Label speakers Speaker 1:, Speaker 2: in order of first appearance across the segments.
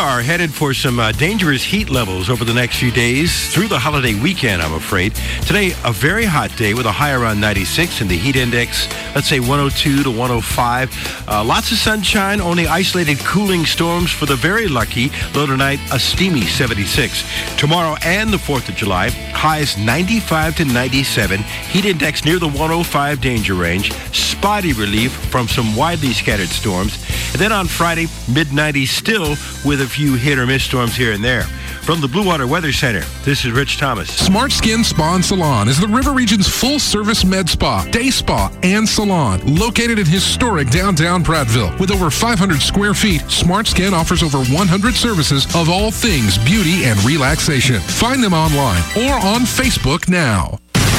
Speaker 1: are headed for some dangerous heat levels over the next few days through the holiday weekend, I'm afraid. Today, a very hot day with a high around 96 and the heat index, let's say 102 to 105. Lots of sunshine, only isolated cooling storms for the very lucky. Low tonight, a steamy 76. Tomorrow and the 4th of July, highs 95 to 97. Heat index near the 105 danger range. Spotty relief from some widely scattered storms. And then on Friday, mid-90s still with a few hit or miss storms here and there. From the Blue Water Weather Center, this is Rich Thomas.
Speaker 2: Smart Skin Spa and Salon is the River Region's full-service med spa, day spa, and salon. Located in historic downtown Prattville. With over 500 square feet, Smart Skin offers over 100 services of all things beauty and relaxation. Find them online or on Facebook now.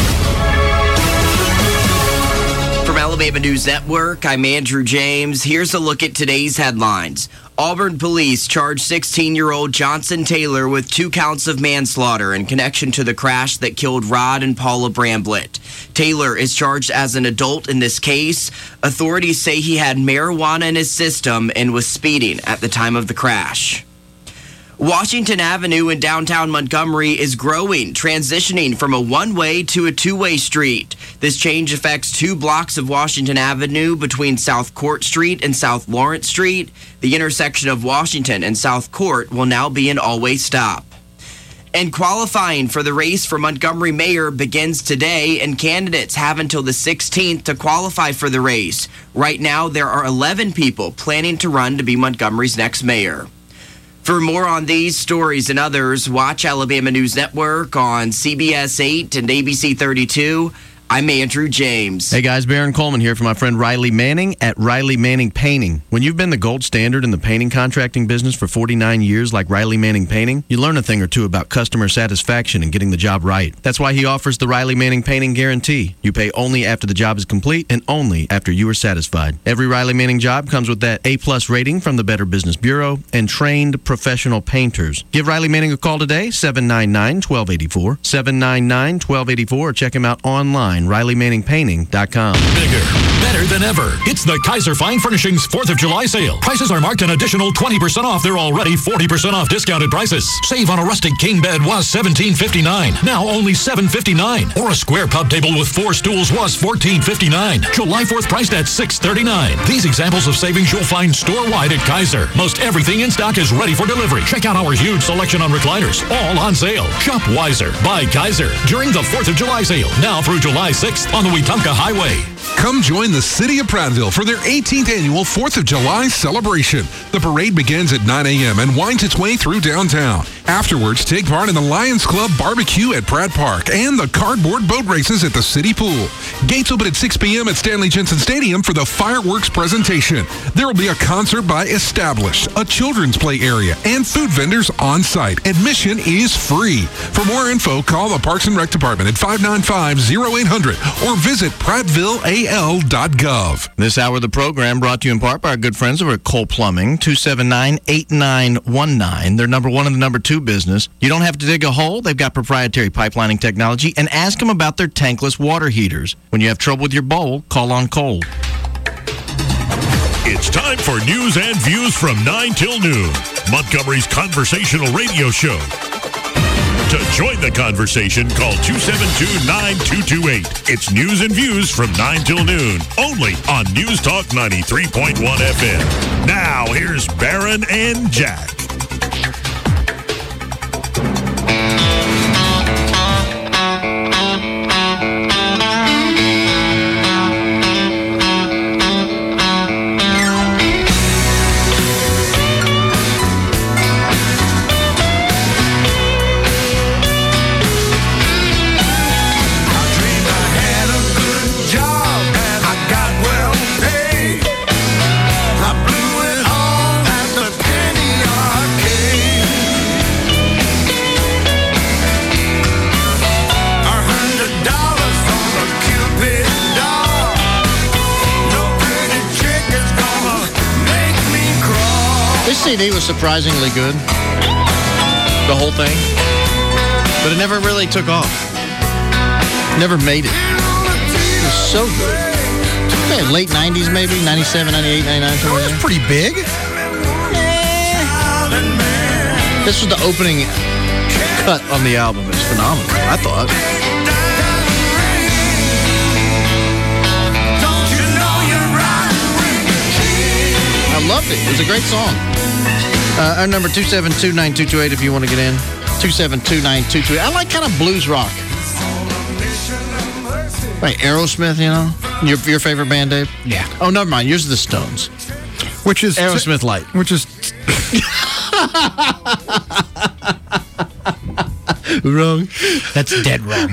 Speaker 3: From Alabama News Network, I'm Andrew James. Here's a look at today's headlines. Auburn police charged 16-year-old Johnson Taylor with 2 counts of manslaughter in connection to the crash that killed Rod and Paula Bramblett. Taylor is charged as an adult in this case. Authorities say he had marijuana in his system and was speeding at the time of the crash. Washington Avenue in downtown Montgomery is growing, transitioning from a one-way to a two-way street. This change affects 2 blocks of Washington Avenue between South Court Street and South Lawrence Street. The intersection of Washington and South Court will now be an all-way stop. And qualifying for the race for Montgomery mayor begins today, and candidates have until the 16th to qualify for the race. Right now, there are 11 people planning to run to be Montgomery's next mayor. For more on these stories and others, watch Alabama News Network on CBS 8 and ABC 32. I'm Andrew James.
Speaker 4: Hey guys, Baron Coleman here for my friend Riley Manning at Riley Manning Painting. When you've been the gold standard in the painting contracting business for 49 years like Riley Manning Painting, you learn a thing or two about customer satisfaction and getting the job right. That's why he offers the Riley Manning Painting Guarantee. You pay only after the job is complete and only after you are satisfied. Every Riley Manning job comes with that A+ rating from the Better Business Bureau and trained professional painters. Give Riley Manning a call today, 799-1284, 799-1284, or check him out online, RileyManningPainting.com.
Speaker 5: Bigger, better than ever. It's the Kaiser Fine Furnishings 4th of July sale. Prices are marked an additional 20% off their already 40% off discounted prices. Save on a rustic king bed was $17.59. Now only $7.59. Or a square pub table with 4 stools was $14.59. July 4th priced at $6.39. These examples of savings you'll find store-wide at Kaiser. Most everything in stock is ready for delivery. Check out our huge selection on recliners. All on sale. Shop wiser. Buy Kaiser. During the 4th of July sale. Now through July 6th on the Wetumpka Highway.
Speaker 2: Come join the city of Prattville for their 18th annual 4th of July celebration. The parade begins at 9 a.m. and winds its way through downtown. Afterwards, take part in the Lions Club barbecue at Pratt Park and the cardboard boat races at the city pool. Gates open at 6 p.m. at Stanley Jensen Stadium for the fireworks presentation. There will be a concert by Established, a children's play area, and food vendors on site. Admission is free. For more info, call the Parks and Rec Department at 595-0800 or visit PrattvilleAL.gov.
Speaker 4: This hour of the program brought to you in part by our good friends over at Cole Plumbing, 279-8919. They're number 1 in the number 2 business. You don't have to dig a hole. They've got proprietary pipelining technology. And ask them about their tankless water heaters. When you have trouble with your bowl, call on Cole.
Speaker 5: It's time for news and views from 9 till noon. Montgomery's conversational radio show. To join the conversation, call 272-9228. It's news and views from 9 till noon, only on News Talk 93.1 FM. Now, here's Baron and Jack.
Speaker 4: CD was surprisingly good, the whole thing, but it never really took off. Never made it. It was so good. Okay, late 90s maybe, 97, 98, 99.
Speaker 6: It was pretty big.
Speaker 4: This was the opening cut on the album. It's phenomenal, I thought. I loved it. It was a great song. Our number 2729228 if you want to get in. 2729228. I like kind of blues rock. Right, Aerosmith, you know? Your favorite band, Dave?
Speaker 6: Yeah.
Speaker 4: Oh, never mind. Yours is the Stones.
Speaker 6: Which is
Speaker 4: Aerosmith Light.
Speaker 6: Which is
Speaker 4: wrong.
Speaker 6: That's dead wrong.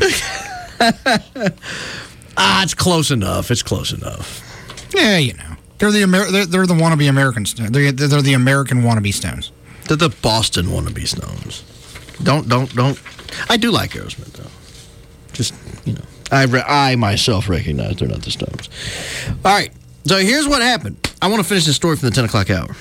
Speaker 4: It's close enough. It's close enough.
Speaker 6: Yeah, you know. They're the wannabe Americans. They're the American wannabe Stones.
Speaker 4: They're the Boston wannabe Stones. Don't. I do like Aerosmith, though. Just, you know. I myself recognize they're not the Stones. All right. So here's what happened. I want to finish this story from the 10 o'clock hour.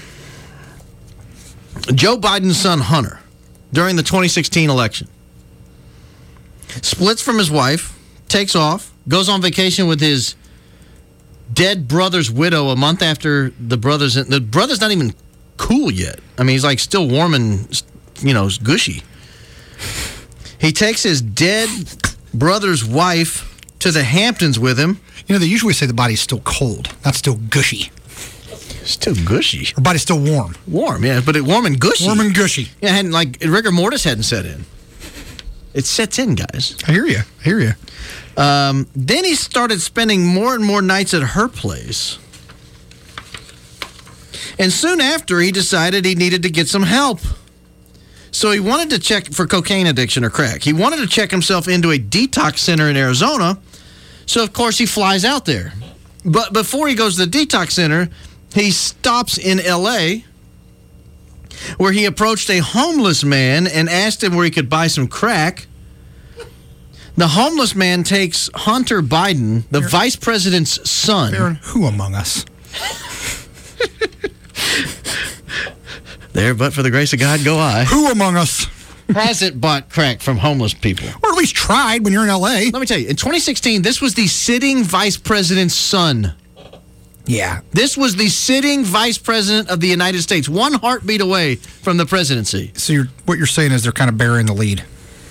Speaker 4: Joe Biden's son, Hunter, during the 2016 election, splits from his wife, takes off, goes on vacation with his dead brother's widow a month after the brother's not even cool yet. I mean, he's like still warm and, you know, gushy. He takes his dead brother's wife to the Hamptons with him.
Speaker 6: You know, they usually say the body's still cold. That's still gushy.
Speaker 4: Still gushy.
Speaker 6: Her body's still warm.
Speaker 4: Warm, yeah, but warm and gushy.
Speaker 6: Warm and gushy.
Speaker 4: Yeah, hadn't, like, rigor mortis hadn't set in. It sets in, guys.
Speaker 6: I hear you.
Speaker 4: Then he started spending more and more nights at her place. And soon after, he decided he needed to get some help. So he wanted to check for cocaine addiction or crack. He wanted to check himself into a detox center in Arizona. So, of course, he flies out there. But before he goes to the detox center, he stops in L.A., where he approached a homeless man and asked him where he could buy some crack. The homeless man takes Hunter Biden, the vice president's son.
Speaker 6: Aaron, who among us?
Speaker 4: There, but for the grace of God, go I.
Speaker 6: Who among us
Speaker 4: hasn't bought crack from homeless people?
Speaker 6: Or at least tried when you're in L.A.
Speaker 4: Let me tell you, in 2016, this was the sitting vice president's son.
Speaker 6: Yeah.
Speaker 4: This was the sitting vice president of the United States, one heartbeat away from the presidency.
Speaker 6: So what you're saying is they're kind of burying the lead.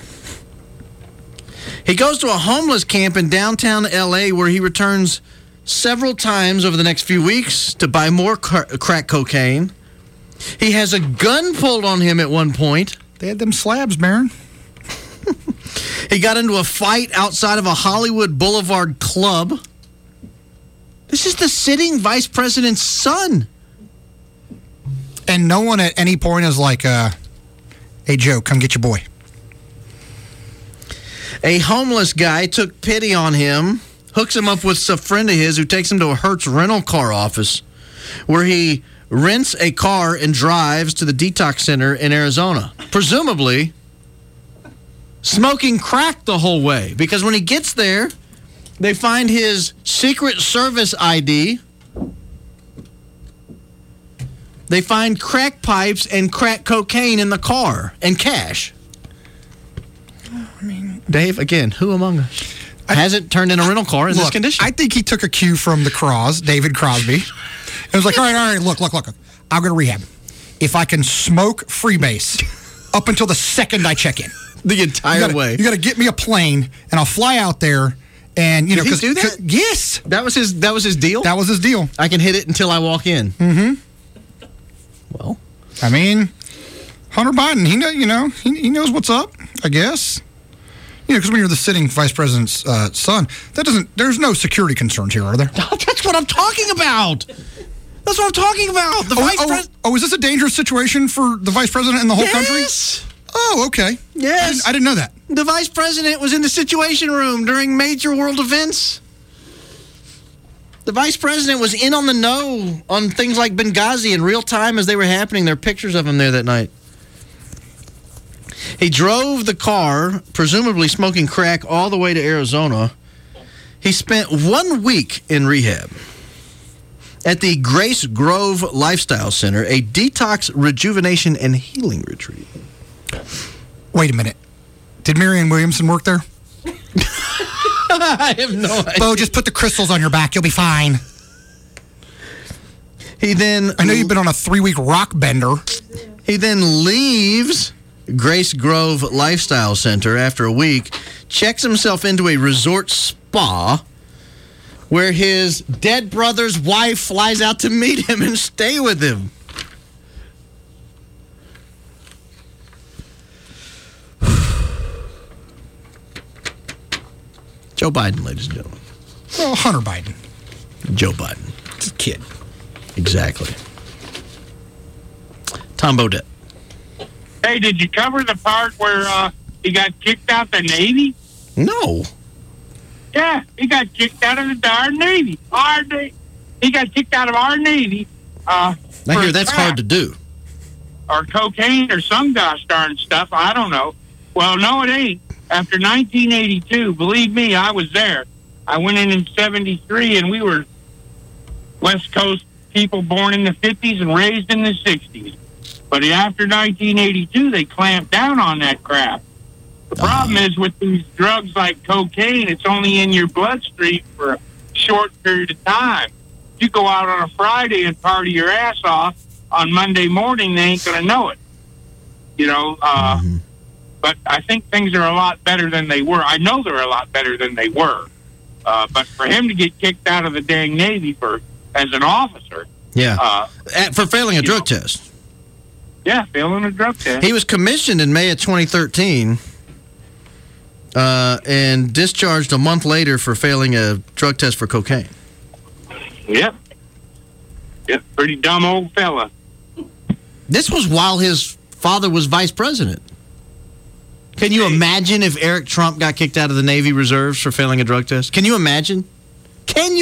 Speaker 4: He goes to a homeless camp in downtown L.A. where he returns several times over the next few weeks to buy more crack cocaine. He has a gun pulled on him at one point.
Speaker 6: They had them slabs, Baron.
Speaker 4: He got into a fight outside of a Hollywood Boulevard club. This is the sitting vice president's son.
Speaker 6: And no one at any point is like, hey, Joe, come get your boy.
Speaker 4: A homeless guy took pity on him, hooks him up with a friend of his who takes him to a Hertz rental car office where he rents a car and drives to the detox center in Arizona, presumably smoking crack the whole way. Because when he gets there, they find his Secret Service ID. They find crack pipes and crack cocaine in the car and cash.
Speaker 6: I mean,
Speaker 4: Dave, again, who among us hasn't turned in a rental car in this condition?
Speaker 6: I think he took a cue from the Cros, David Crosby. It was like, all right, look. I'll go to rehab. If I can smoke freebase up until the second I check in.
Speaker 4: The entire way.
Speaker 6: You got to get me a plane, and I'll fly out there. And, you know,
Speaker 4: Did he do that?
Speaker 6: Yes.
Speaker 4: That was his deal?
Speaker 6: That was his deal.
Speaker 4: I can hit it until I walk in.
Speaker 6: Mm-hmm.
Speaker 4: Well,
Speaker 6: I mean, Hunter Biden, he knows what's up, I guess. You know, because when you're the sitting vice president's son, there's no security concerns here, are there?
Speaker 4: That's what I'm talking about. That's what I'm talking about. The vice president.
Speaker 6: Oh, is this a dangerous situation for the vice president and the whole country?
Speaker 4: Yes.
Speaker 6: Oh, okay.
Speaker 4: Yes.
Speaker 6: I didn't know that.
Speaker 4: The vice president was in the Situation Room during major world events. The vice president was in on the know on things like Benghazi in real time as they were happening. There are pictures of him there that night. He drove the car, presumably smoking crack, all the way to Arizona. He spent 1 week in rehab at the Grace Grove Lifestyle Center, a detox, rejuvenation, and healing retreat.
Speaker 6: Wait a minute. Did Marianne Williamson work there?
Speaker 4: I have no idea.
Speaker 6: Bo, just put the crystals on your back. You'll be fine.
Speaker 4: I
Speaker 6: know you've been on a 3-week rock bender.
Speaker 4: He then leaves Grace Grove Lifestyle Center after a week, checks himself into a resort spa where his dead brother's wife flies out to meet him and stay with him. Joe Biden, ladies and gentlemen.
Speaker 6: Well, Hunter Biden.
Speaker 4: Joe Biden.
Speaker 6: It's a kid.
Speaker 4: Exactly. Tom Bodett.
Speaker 7: Hey, did you cover the part where he got kicked out the Navy?
Speaker 4: No.
Speaker 7: Yeah, he got kicked out of the darn Navy. He got kicked out of our Navy.
Speaker 4: I hear that's hard to do.
Speaker 7: Or cocaine or some gosh darn stuff. I don't know. Well, no, it ain't. After 1982, believe me, I was there. I went in 73, and we were West Coast people born in the 50s and raised in the 60s. But after 1982, they clamped down on that crap. The problem is with these drugs like cocaine, it's only in your bloodstream for a short period of time. You go out on a Friday and party your ass off. On Monday morning, they ain't going to know it. You know, but I think things are a lot better than they were. I know they're a lot better than they were. But for him to get kicked out of the dang Navy as an officer.
Speaker 4: Yeah. For failing a drug test.
Speaker 7: Yeah, failing a drug test.
Speaker 4: He was commissioned in May of 2013 and discharged a month later for failing a drug test for cocaine.
Speaker 7: Yep, pretty dumb old fella.
Speaker 4: This was while his father was vice president. Can you imagine if Eric Trump got kicked out of the Navy Reserves for failing a drug test? Can you imagine? They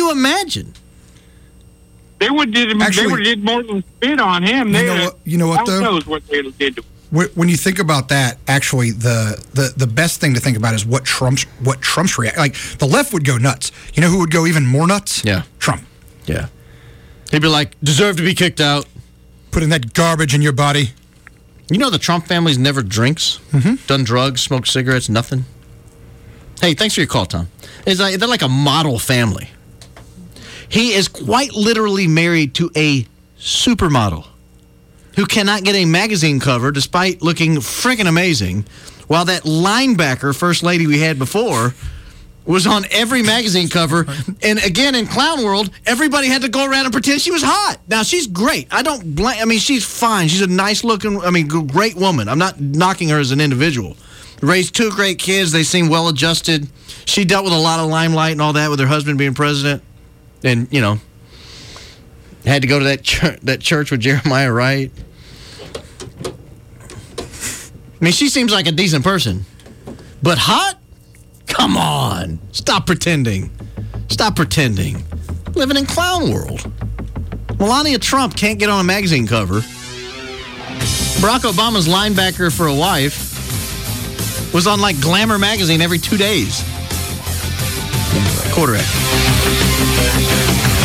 Speaker 7: would did more than spit on him.
Speaker 6: You know what though?
Speaker 7: Who knows what they did to him.
Speaker 6: When you think about that, actually, the best thing to think about is what Trump's react. Like the left would go nuts. You know who would go even more nuts?
Speaker 4: Yeah,
Speaker 6: Trump.
Speaker 4: Yeah, he'd be like, deserve to be kicked out.
Speaker 6: Putting that garbage in your body.
Speaker 4: You know the Trump family's never drinks, done drugs, smoked cigarettes, nothing. Hey, thanks for your call, Tom. They're like a model family. He is quite literally married to a supermodel who cannot get a magazine cover despite looking freaking amazing, while that linebacker first lady we had before was on every magazine cover. And again, in Clown World, everybody had to go around and pretend she was hot. Now, she's great. She's fine. She's a nice-looking, great woman. I'm not knocking her as an individual. Raised 2 great kids. They seem well-adjusted. She dealt with a lot of limelight and all that with her husband being president. And, had to go to that church with Jeremiah Wright. She seems like a decent person. But hot? Come on. Stop pretending. Living in Clown World. Melania Trump can't get on a magazine cover. Barack Obama's linebacker for a wife was on like Glamour magazine every 2 days. Quarter after.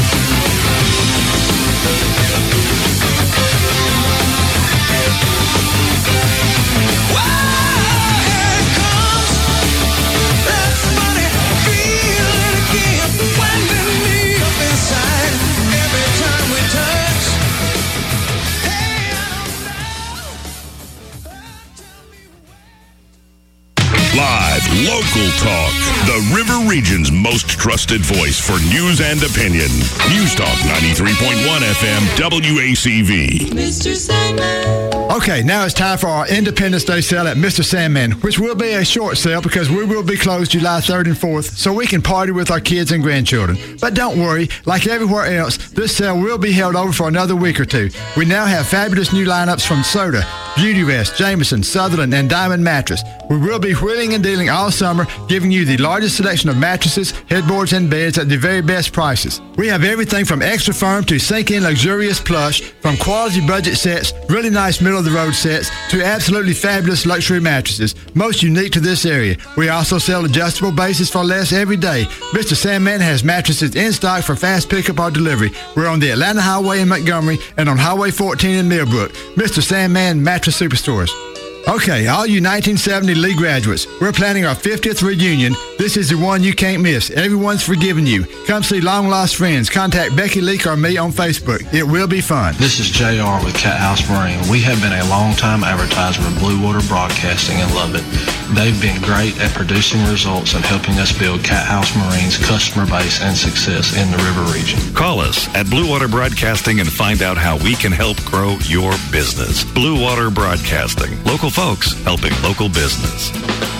Speaker 8: Live, local talk. The River Region's most trusted voice for news and opinion. News Talk 93.1 FM WACV.
Speaker 9: Mr. Sandman.
Speaker 10: Okay, now it's time for our Independence Day sale at Mr. Sandman, which will be a short sale because we will be closed July 3rd and 4th, so we can party with our kids and grandchildren. But don't worry, like everywhere else, this sale will be held over for another week or two. We now have fabulous new lineups from Soda, Beauty Rest, Jameson, Sutherland, and Diamond Mattress. We will be wheeling and dealing all summer, giving you the largest selection of mattresses, headboards, and beds at the very best prices. We have everything from extra firm to sink-in luxurious plush, from quality budget sets, really nice middle-of-the-road sets, to absolutely fabulous luxury mattresses, most unique to this area. We also sell adjustable bases for less every day. Mr. Sandman has mattresses in stock for fast pickup or delivery. We're on the Atlanta Highway in Montgomery and on Highway 14 in Millbrook. Mr. Sandman Mattress Superstores. Okay, all you 1970 Lee graduates, we're planning our 50th reunion. This is the one you can't miss. Everyone's forgiven you. Come see Long Lost Friends. Contact Becky Leak or me on Facebook. It will be fun.
Speaker 11: This is JR with Cat House Marine. We have been a long-time advertiser of Blue Water Broadcasting and love it. They've been great at producing results and helping us build Cat House Marine's customer base and success in the river region.
Speaker 8: Call us at Blue Water Broadcasting and find out how we can help grow your business. Blue Water Broadcasting. Local folks helping local business.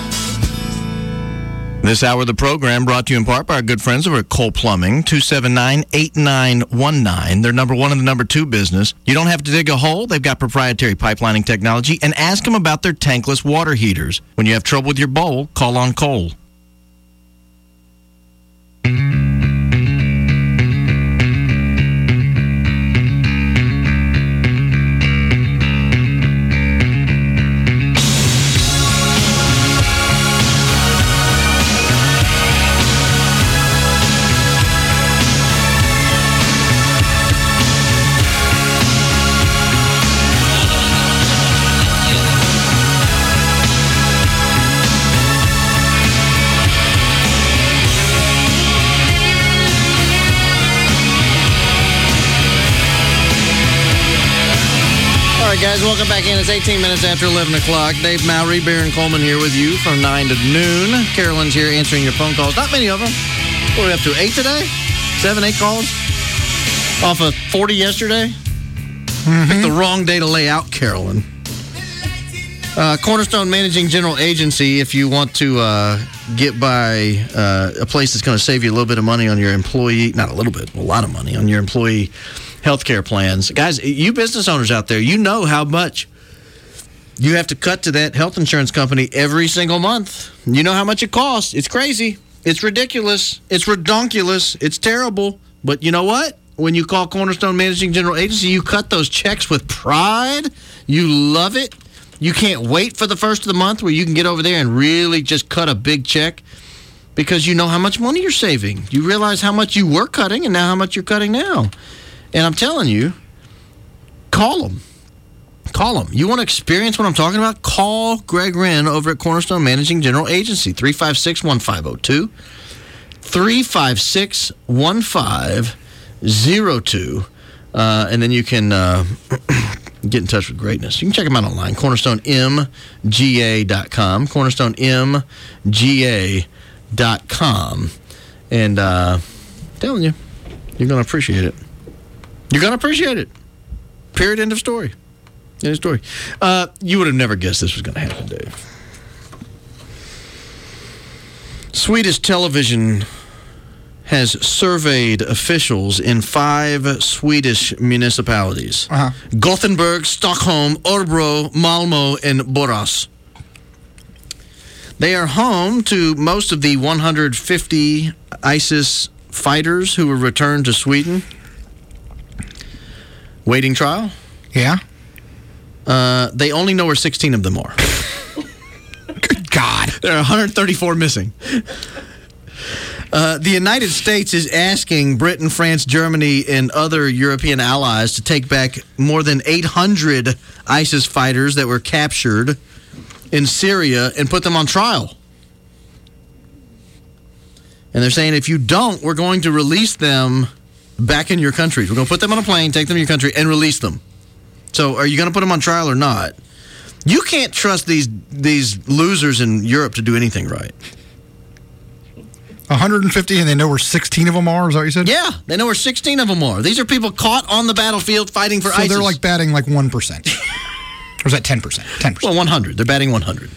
Speaker 4: This hour of the program brought to you in part by our good friends over at Cole Plumbing, 279-8919. They're number one in the number two business. You don't have to dig a hole. They've got proprietary pipelining technology. And ask them about their tankless water heaters. When you have trouble with your bowl, call on Cole. Guys, welcome back in. It's 18 minutes after 11 o'clock. Dave Mowry, Baron Coleman here with you from 9 to noon. Carolyn's here answering your phone calls. Not many of them. What are we up to, 8 today? 7, 8 calls? Off of 40 yesterday? Picked the wrong day to lay out, Carolyn. Cornerstone Managing General Agency, if you want to get by a place that's going to save you a little bit of money on your employee, not a little bit, a lot of money on your employee healthcare plans. Guys, you business owners out there, you know how much you have to cut to that health insurance company every single month. You know how much it costs. It's crazy. It's ridiculous. It's redonkulous. It's terrible. But you know what? When you call Cornerstone Managing General Agency, you cut those checks with pride. You love it. You can't wait for the first of the month where you can get over there and really just cut a big check because you know how much money you're saving. You realize how much you were cutting and now how much you're cutting now. And I'm telling you, call them. Call them. You want to experience what I'm talking about? Call Greg Wren over at Cornerstone Managing General Agency, 356-1502, 356-1502. And then you can get in touch with greatness. You can check them out online, cornerstonemga.com, cornerstonemga.com. And telling you, you're going to appreciate it. You're going to appreciate it. Period. End of story. End of story. You would have never guessed this was going to happen, Dave. Swedish television has surveyed officials in 5 Swedish municipalities. Gothenburg, Stockholm, Örebro, Malmö, and Borås. They are home to most of the 150 ISIS fighters who were returned to Sweden. Waiting trial?
Speaker 6: Yeah.
Speaker 4: They only know where 16 of them are.
Speaker 6: Good God.
Speaker 4: There are 134 missing. The United States is asking Britain, France, Germany, and other European allies to take back more than 800 ISIS fighters that were captured in Syria and put them on trial. And they're saying if you don't, we're going to release them back in your countries. We're going to put them on a plane, take them to your country, and release them. So are you going to put them on trial or not? You can't trust these losers in Europe to do anything right.
Speaker 6: 150, and they know where 16 of them are? Is that what you said?
Speaker 4: Yeah, they know where 16 of them are. These are people caught on the battlefield fighting for ISIS.
Speaker 6: So they're like batting like 1%. Or is that 10%? 10%.
Speaker 4: Well, 100. They're batting 100.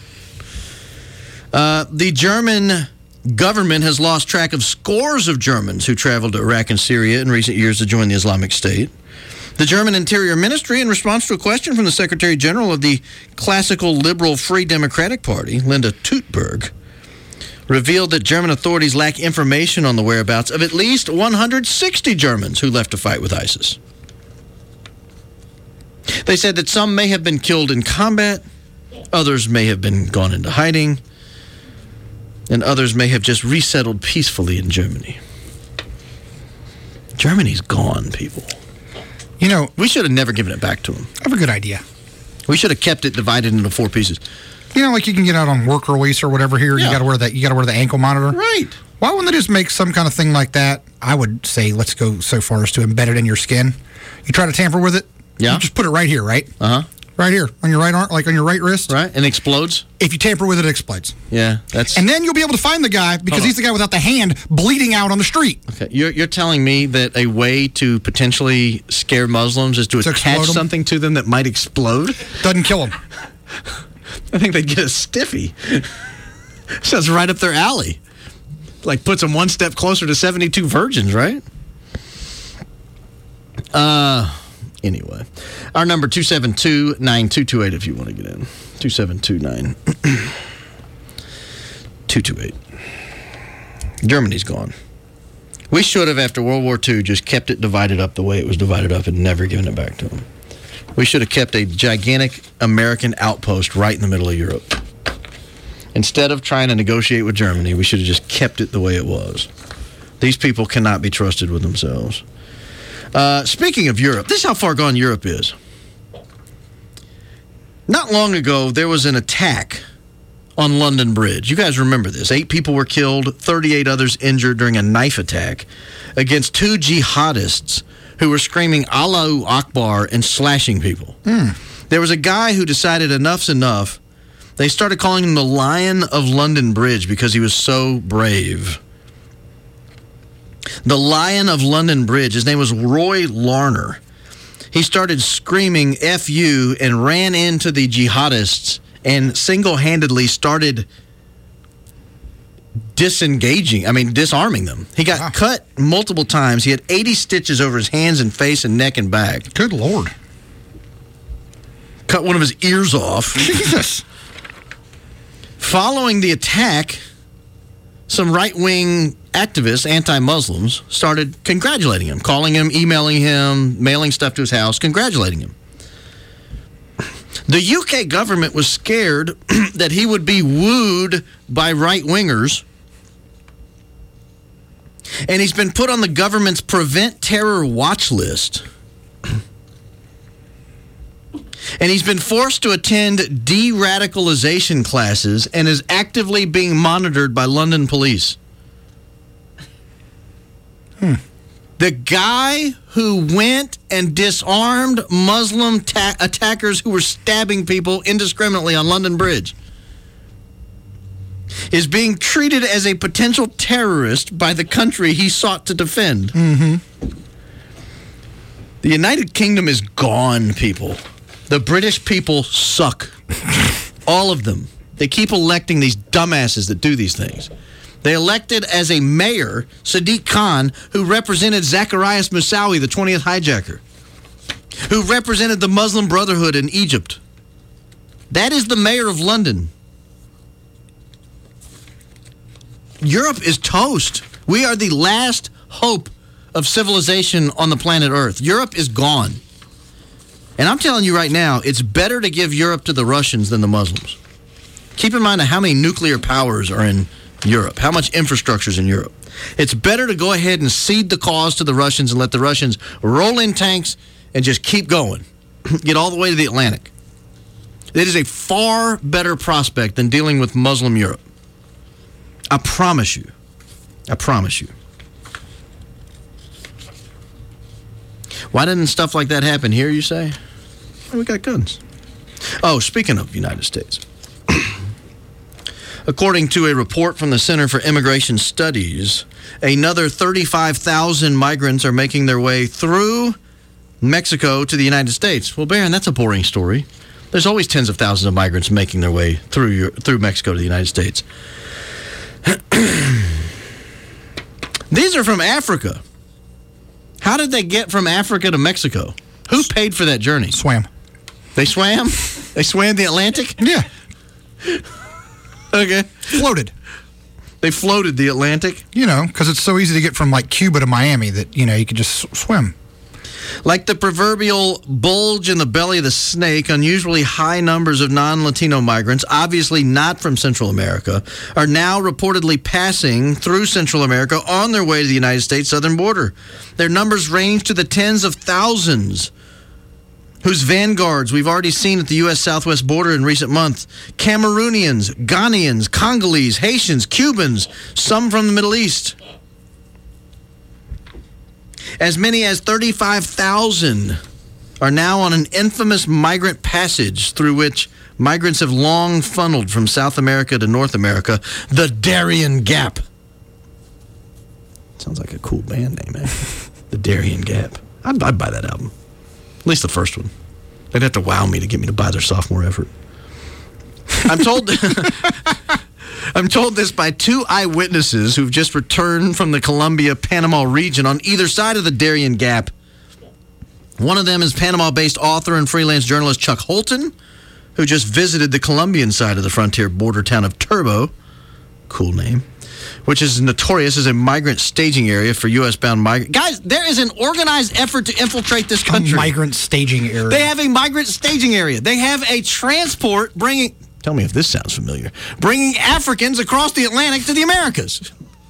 Speaker 4: The German government has lost track of scores of Germans who traveled to Iraq and Syria in recent years to join the Islamic State. The German Interior Ministry, in response to a question from the Secretary General of the Classical Liberal Free Democratic Party, Linda Thunberg, revealed that German authorities lack information on the whereabouts of at least 160 Germans who left to fight with ISIS. They said that some may have been killed in combat, others may have been gone into hiding, and others may have just resettled peacefully in Germany. Germany's gone, people.
Speaker 6: You know,
Speaker 4: we should have never given it back to them.
Speaker 6: I have a good idea.
Speaker 4: We should have kept it divided into 4 pieces.
Speaker 6: You know, like you can get out on work release or whatever here.
Speaker 4: Yeah.
Speaker 6: You got to wear that. You got to wear the ankle monitor.
Speaker 4: Right.
Speaker 6: Why wouldn't they just make some kind of thing like that? I would say let's go so far as to embed it in your skin. You try to tamper with it.
Speaker 4: Yeah.
Speaker 6: You just put it right here, right?
Speaker 4: Right
Speaker 6: here on your right arm, like on your right wrist.
Speaker 4: Right, and explodes.
Speaker 6: If you tamper with it, it explodes.
Speaker 4: Yeah, that's.
Speaker 6: And then you'll be able to find the guy because he's the guy without the hand bleeding out on the street.
Speaker 4: Okay, you're telling me that a way to potentially scare Muslims is to attach something to them that might explode?
Speaker 6: Doesn't kill them.
Speaker 4: I think they'd get a stiffy. So it's right up their alley. Like puts them one step closer to 72 virgins, right? Anyway, our number 272-9228 if you want to get in. 272-9228. Germany's gone. We should have, after World War II, just kept it divided up the way it was divided up and never given it back to them. We should have kept a gigantic American outpost right in the middle of Europe. Instead of trying to negotiate with Germany, we should have just kept it the way it was. These people cannot be trusted with themselves. Speaking of Europe, this is how far gone Europe is. Not long ago, there was an attack on London Bridge. You guys remember this. 8 people were killed, 38 others injured during a knife attack against 2 jihadists who were screaming Allahu Akbar and slashing people. There was a guy who decided enough's enough. They started calling him the Lion of London Bridge because he was so brave. The Lion of London Bridge. His name was Roy Larner. He started screaming F you and ran into the jihadists and single-handedly started disarming them. He got cut multiple times. He had 80 stitches over his hands and face and neck and back.
Speaker 6: Good Lord.
Speaker 4: Cut one of his ears off.
Speaker 6: Jesus.
Speaker 4: Following the attack, some right-wing activists, anti-Muslims, started congratulating him, calling him, emailing him, mailing stuff to his house, congratulating him. The UK government was scared that he would be wooed by right-wingers, and he's been put on the government's Prevent Terror watch list. And he's been forced to attend de-radicalization classes and is actively being monitored by London police. The guy who went and disarmed Muslim attackers who were stabbing people indiscriminately on London Bridge is being treated as a potential terrorist by the country he sought to defend. The United Kingdom is gone, people. The British people suck. All of them. They keep electing these dumbasses that do these things. They elected as a mayor Sadiq Khan, who represented Zacharias Moussaoui, the 20th hijacker, who represented the Muslim Brotherhood in Egypt. That is the mayor of London. Europe is toast. We are the last hope of civilization on the planet Earth. Europe is gone. And I'm telling you right now, it's better to give Europe to the Russians than the Muslims. Keep in mind how many nuclear powers are in Europe, how much infrastructure is in Europe. It's better to go ahead and cede the cause to the Russians and let the Russians roll in tanks and just keep going. Get all the way to the Atlantic. It is a far better prospect than dealing with Muslim Europe. I promise you. I promise you. Why didn't stuff like that happen here, you say? Well, we got guns. Oh, speaking of United States. According to a report from the Center for Immigration Studies, another 35,000 migrants are making their way through Mexico to the United States. Well, Barron, that's a boring story. There's always tens of thousands of migrants making their way through Mexico to the United States. These are from Africa. How did they get from Africa to Mexico? Who paid for that journey?
Speaker 6: Swam.
Speaker 4: They swam? They swam the Atlantic?
Speaker 6: Yeah.
Speaker 4: Okay.
Speaker 6: Floated.
Speaker 4: They floated the Atlantic?
Speaker 6: You know, because it's so easy to get from like Cuba to Miami that, you know, you could just swim.
Speaker 4: Like the proverbial bulge in the belly of the snake, unusually high numbers of non-Latino migrants, obviously not from Central America, are now reportedly passing through Central America on their way to the United States southern border. Their numbers range to the tens of thousands. whose vanguards we've already seen at the U.S. southwest border in recent months. Cameroonians, Ghanaians, Congolese, Haitians, Cubans, some from the Middle East. As many as 35,000 are now on an infamous migrant passage through which migrants have long funneled from South America to North America, the Darien Gap. Sounds like a cool band name, man. The Darien Gap. I'd buy that album. At least the first one. They'd have to wow me to get me to buy their sophomore effort. I'm told this by two eyewitnesses who've just returned from the Colombia-Panama region on either side of the Darien Gap. One of them is Panama-based author and freelance journalist Chuck Holton, who just visited the Colombian side of the frontier border town of Turbo, cool name, which is notorious as a migrant staging area for U.S.-bound migrants. Guys, there is an organized effort to infiltrate this country.
Speaker 6: A migrant staging area.
Speaker 4: They have a migrant staging area. They have a transport bringing, tell me if this sounds familiar, bringing Africans across the Atlantic to the Americas.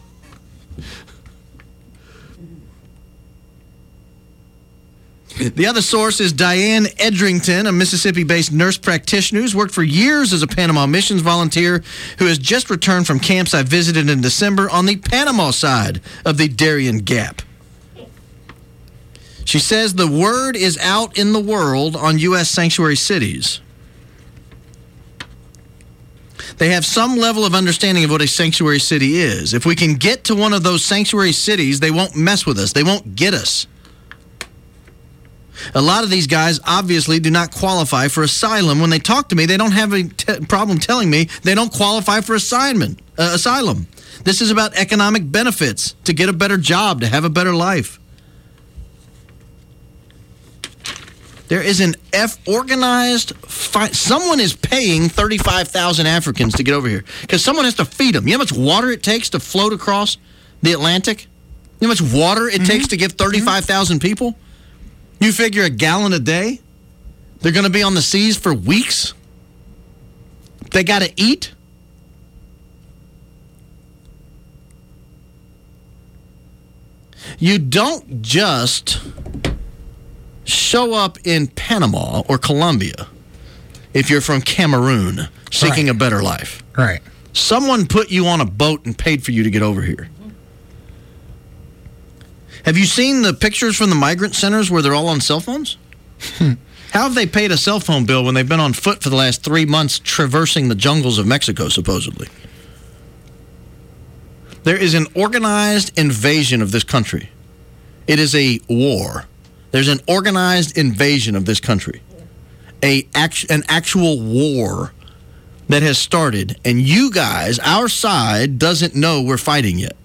Speaker 4: The other source is Diane Edrington, a Mississippi-based nurse practitioner who's worked for years as a Panama missions volunteer who has just returned from camps I visited in December on the Panama side of the Darien Gap. She says the word is out in the world on U.S. sanctuary cities. They have some level of understanding of what a sanctuary city is. If we can get to one of those sanctuary cities, they won't mess with us. They won't get us. A lot of these guys obviously do not qualify for asylum. When they talk to me, they don't have a problem telling me they don't qualify for asylum. This is about economic benefits, to get a better job, to have a better life. There is an organized fight. Someone is paying 35,000 Africans to get over here because someone has to feed them. You know how much water it takes to float across the Atlantic? You know how much water it takes to give 35,000 people? You figure a gallon a day? They're going to be on the seas for weeks? They got to eat? You don't just show up in Panama or Colombia if you're from Cameroon seeking a better life.
Speaker 6: Right. Someone
Speaker 4: put you on a boat and paid for you to get over here. Have you seen the pictures from the migrant centers where they're all on cell phones? How have they paid a cell phone bill when they've been on foot for the last 3 months traversing the jungles of Mexico, supposedly? There is an organized invasion of this country. It is a war. There's an organized invasion of this country. An actual war that has started. And you guys, our side, doesn't know we're fighting yet.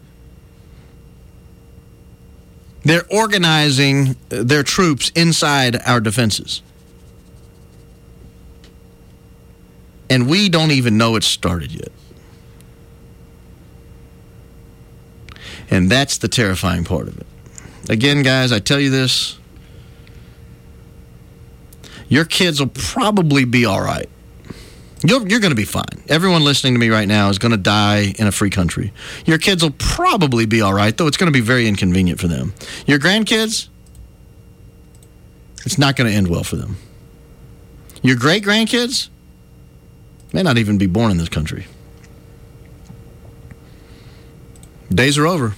Speaker 4: They're organizing their troops inside our defenses. And we don't even know it's started yet. And that's the terrifying part of it. Again, guys, I tell you this. Your kids will probably be all right. You're going to be fine. Everyone listening to me right now is going to die in a free country. Your kids will probably be all right, though it's going to be very inconvenient for them. Your grandkids, it's not going to end well for them. Your great-grandkids may not even be born in this country. Days are over.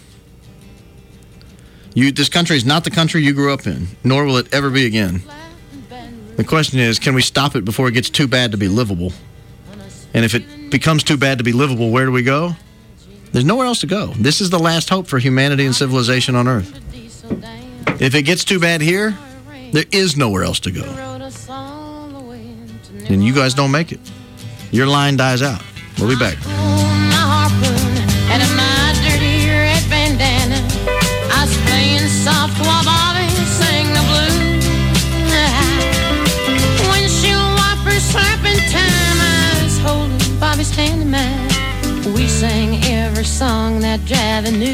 Speaker 4: This country is not the country you grew up in, nor will it ever be again. The question is, can we stop it before it gets too bad to be livable? And if it becomes too bad to be livable, where do we go? There's nowhere else to go. This is the last hope for humanity and civilization on Earth. If it gets too bad here, there is nowhere else to go. And you guys don't make it. Your line dies out. We'll be back.
Speaker 9: Soft while Bobby sang the blues. Windshield wipers slapping time, I was holding Bobby's hand in mine. We sang every song that Javi knew.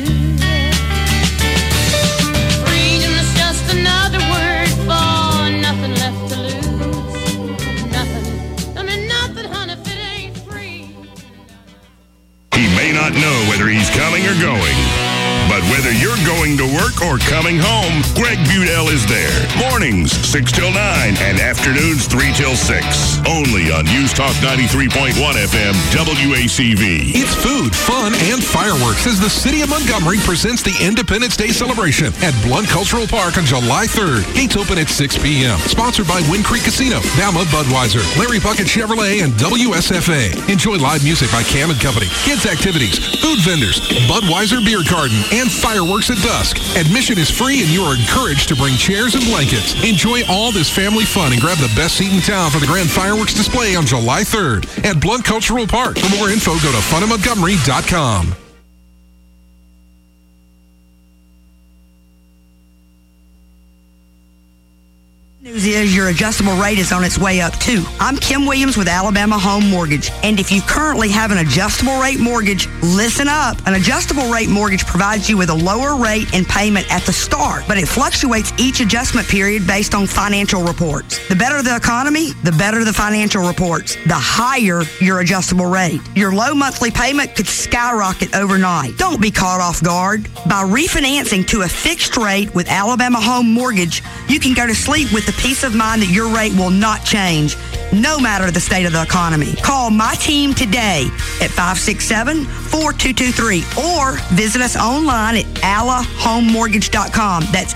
Speaker 9: Freedom is just another word for nothing left to lose. Nothing, I mean nothing, honey, if it ain't free.
Speaker 8: He may not know whether he's coming or going. But whether you're going to work or coming home, Greg Budell is there. Mornings, 6 till 9, and Afternoons 3 till 6. Only on News Talk 93.1 FM WACV.
Speaker 2: It's food, fun, and fireworks as the City of Montgomery presents the Independence Day celebration at Blount Cultural Park on July 3rd. Gates open at 6 p.m. Sponsored by Wind Creek Casino, Bama Budweiser, Larry Bucket Chevrolet, and WSFA. Enjoy live music by Cam & Company, kids activities, food vendors, Budweiser beer garden, and fireworks at dusk. Admission is free and you are encouraged to bring chairs and blankets. Enjoy all this family fun and grab the best seat in town for the grand fireworks display on July 3rd at Blount Cultural Park. For more info, go to funandmontgomery.com.
Speaker 12: News is your adjustable rate is on its way up too. I'm Kim Williams with Alabama Home Mortgage, and if you currently have an adjustable rate mortgage, listen up. An adjustable rate mortgage provides you with a lower rate and payment at the start, but it fluctuates each adjustment period based on financial reports. The better the economy, the better the financial reports, the higher your adjustable rate. Your low monthly payment could skyrocket overnight. Don't be caught off guard. By refinancing to a fixed rate with Alabama Home Mortgage, you can go to sleep with the peace of mind that your rate will not change, no matter the state of the economy. Call my team today at 567-4223 or visit us online at alahomemortgage.com. That's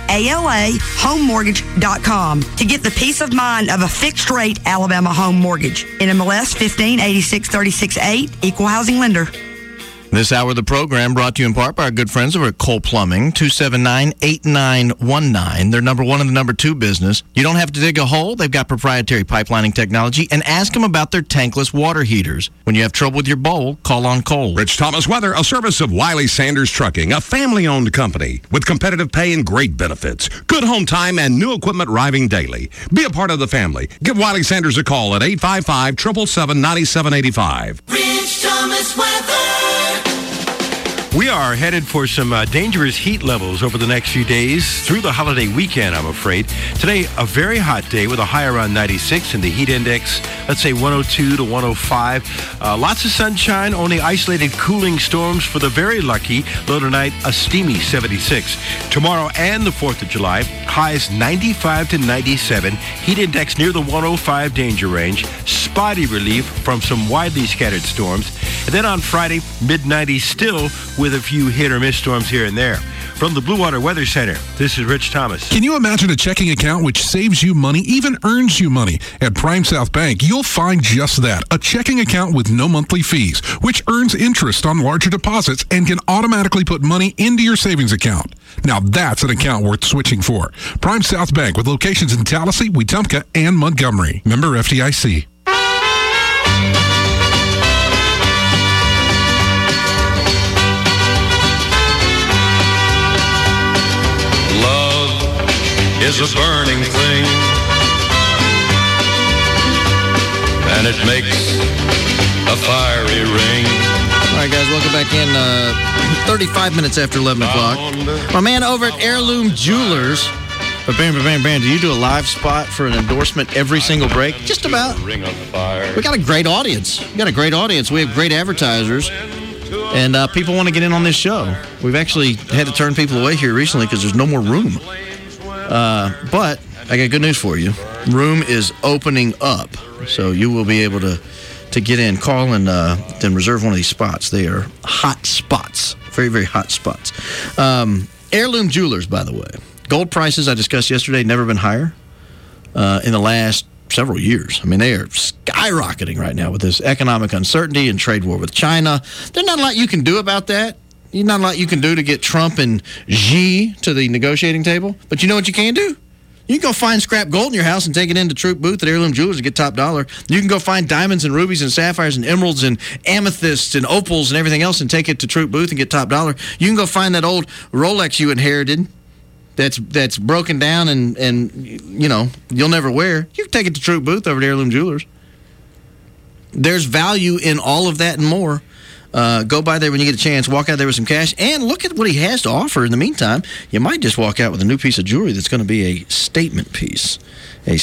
Speaker 12: alahomemortgage.com to get the peace of mind of a fixed rate Alabama Home Mortgage. NMLS 1586368, Equal Housing Lender.
Speaker 4: This hour of the program brought to you in part by our good friends over at Cole Plumbing, 279-8919. They're number one in the number two business. You don't have to dig a hole. They've got proprietary pipelining technology. And ask them about their tankless water heaters. When you have trouble with your bowl, call on Cole.
Speaker 13: Rich Thomas Weather, a service of Wiley Sanders Trucking, a family-owned company with competitive pay and great benefits. Good home time and new equipment arriving daily. Be a part of the family. Give Wiley Sanders a call at 855-777-9785.
Speaker 14: Rich Thomas Weather.
Speaker 1: We are headed for some dangerous heat levels over the next few days through the holiday weekend, I'm afraid. Today, a very hot day with a high around 96 and the heat index, let's say 102 to 105. Lots of sunshine, only isolated cooling storms for the very lucky. Low tonight, a steamy 76. Tomorrow and the 4th of July, highs 95 to 97. Heat index near the 105 danger range. Spotty relief from some widely scattered storms. And then on Friday, mid-90s still, with a few hit or miss storms here and there. From the Blue Water Weather Center, this is Rich Thomas.
Speaker 2: Can you imagine a checking account which saves you money, even earns you money? At Prime South Bank, you'll find just that, a checking account with no monthly fees, which earns interest on larger deposits and can automatically put money into your savings account. Now that's an account worth switching for. Prime South Bank with locations in Tallahassee, Wetumpka, and Montgomery. Member FDIC.
Speaker 15: Is a burning thing, and it makes a fiery ring.
Speaker 4: All right, guys, welcome back in. 35 minutes after 11 o'clock. My man over at Heirloom Jewelers. But bam, do you do a live spot for an endorsement every single break? Just about. We got a great audience. We have great advertisers. And people want to get in on this show. We've actually had to turn people away here recently because there's no more room. But I got good news for you. Room is opening up, so you will be able to get in. Call and then reserve one of these spots. They are hot spots, very, very hot spots. Heirloom Jewelers, by the way. Gold prices I discussed yesterday never been higher in the last several years. I mean, they are skyrocketing right now with this economic uncertainty and trade war with China. There's not a lot you can do about that. Not a lot you can do to get Trump and Xi to the negotiating table. But you know what you can do? You can go find scrap gold in your house and take it into Troop booth at Heirloom Jewelers and get top dollar. You can go find diamonds and rubies and sapphires and emeralds and amethysts and opals and everything else and take it to Troop booth and get top dollar. You can go find that old Rolex you inherited that's broken down and you know, you'll never wear. You can take it to Troop booth over at Heirloom Jewelers. There's value in all of that and more. Go by there when you get a chance. Walk out there with some cash and look at what he has to offer. In the meantime, you might just walk out with a new piece of jewelry that's going to be a statement piece. Go